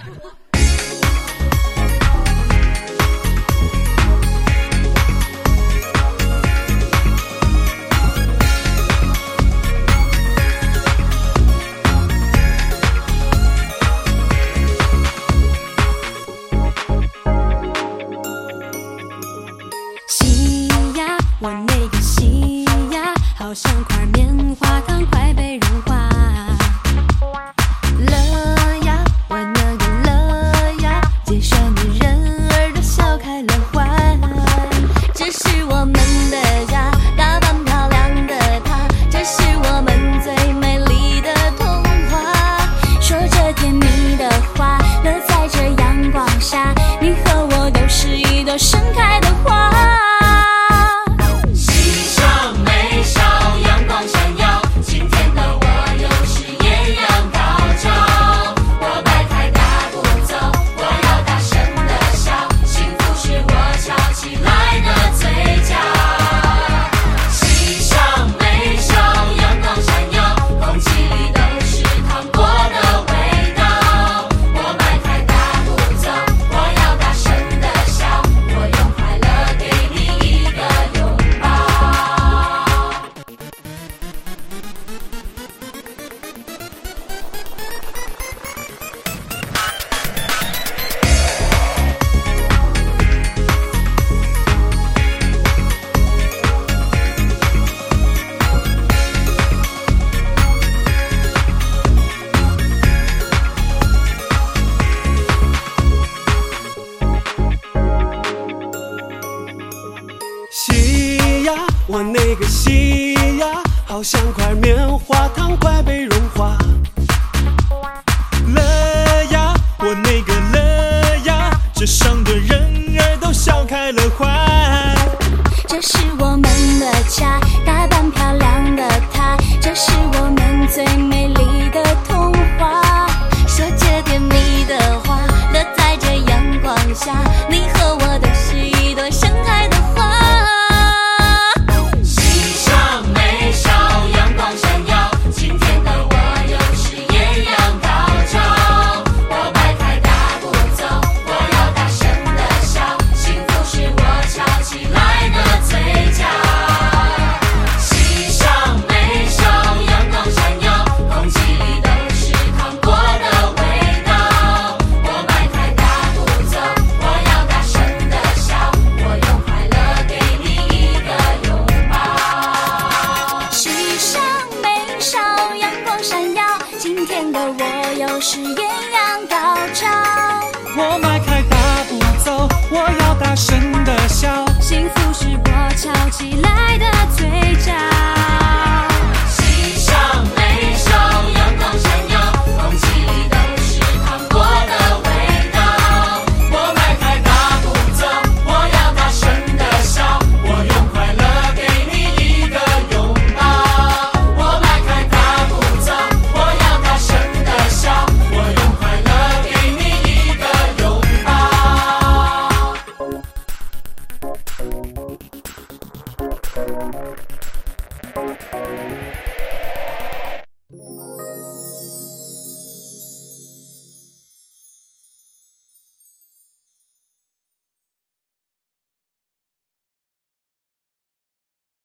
夕呀，我那个夕呀，好像块棉花糖快被融化。乐呀，我那个乐呀，街上的人儿都笑开了花。这是我们的家，打扮漂亮的她，这是我们最美丽的童话。说着甜蜜的话，乐在这阳光下，你和我都是一朵盛开的花。 夕呀，我那个夕呀，好像块棉花糖快被融化。